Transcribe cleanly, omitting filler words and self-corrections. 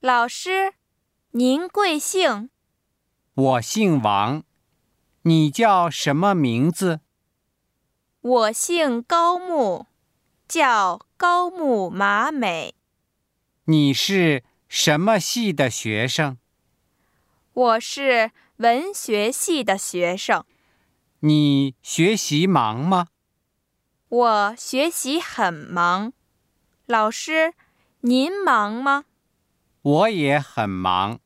老师，您贵姓？ 我姓王，你叫什么名字？ 我姓高木，叫高木麻美。 你是什么系的学生？ 我是文学系的学生。 你学习忙吗？ 我学习很忙。老师，您忙吗？ 我也很忙。